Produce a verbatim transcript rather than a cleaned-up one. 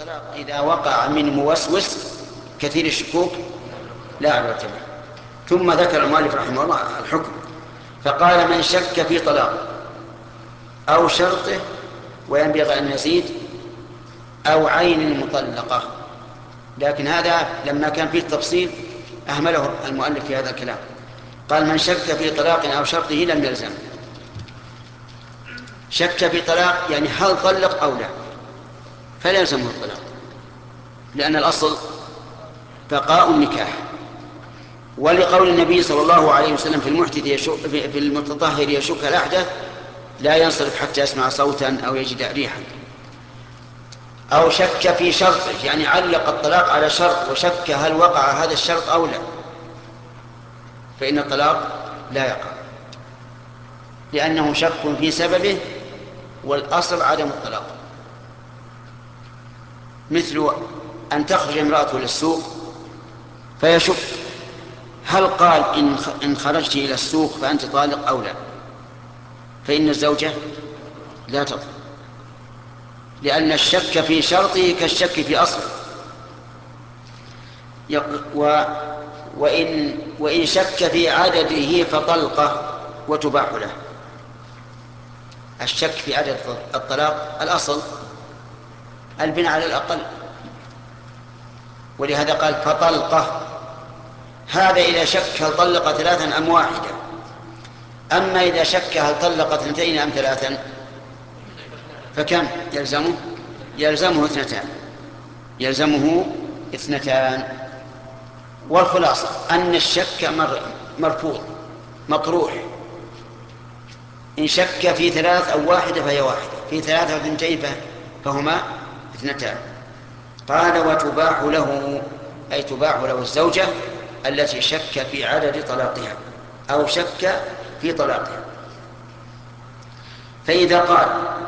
الطلاق إذا وقع من موسوس كثير الشكوك لا عبرة به. ثم ذكر المؤلف رحمه الله الحكم، فقال: من شك في طلاق أو شرطه، وينبغي أن نزيد أو عين المطلقة، لكن هذا لما كان فيه التفصيل أهمله المؤلف في هذا الكلام. قال: من شك في طلاق أو شرطه لم يلزم. شك في طلاق يعني هل طلق أو لا، فلا يلزمه الطلاق، لأن الأصل بقاء النكاح. ولقول النبي صلى الله عليه وسلم: في المحدث يشك في المتطهر يشك الأحدث لا ينصرف حتى يسمع صوتا أو يجد ريحا. أو شك في شرطه يعني علق الطلاق على شرط وشك هل وقع هذا الشرط أو لا، فإن الطلاق لا يقع، لأنه شك في سببه والأصل عدم الطلاق. مثل أن تخرج امرأة للسوق فيشك هل قال إن خرجت إلى السوق فأنت طالق أو لا، فإن الزوجة لا تطلق، لأن الشك في شرطه كالشك في أصله. و وإن, وإن شك في عدده فطلقه وتباح له. الشك في عدد الطلاق الأصل البناء على الأقل، ولهذا قال فطلقه. هذا إذا شك هل طلق ثلاثا أم واحدة. أما إذا شك هل طلق اثنتين أم ثلاثا فكم يلزمه؟ يلزمه اثنتان يلزمه اثنتان والخلاصة أن الشك مرفوض مطروح. إن شك في ثلاث أو واحدة فهي واحدة، في ثلاثة أو اثنتين فهما اثنتان. قال: وتباح له، أي تباح له الزوجة التي شك في عدد طلاقها أو شك في طلاقها. فإذا قال: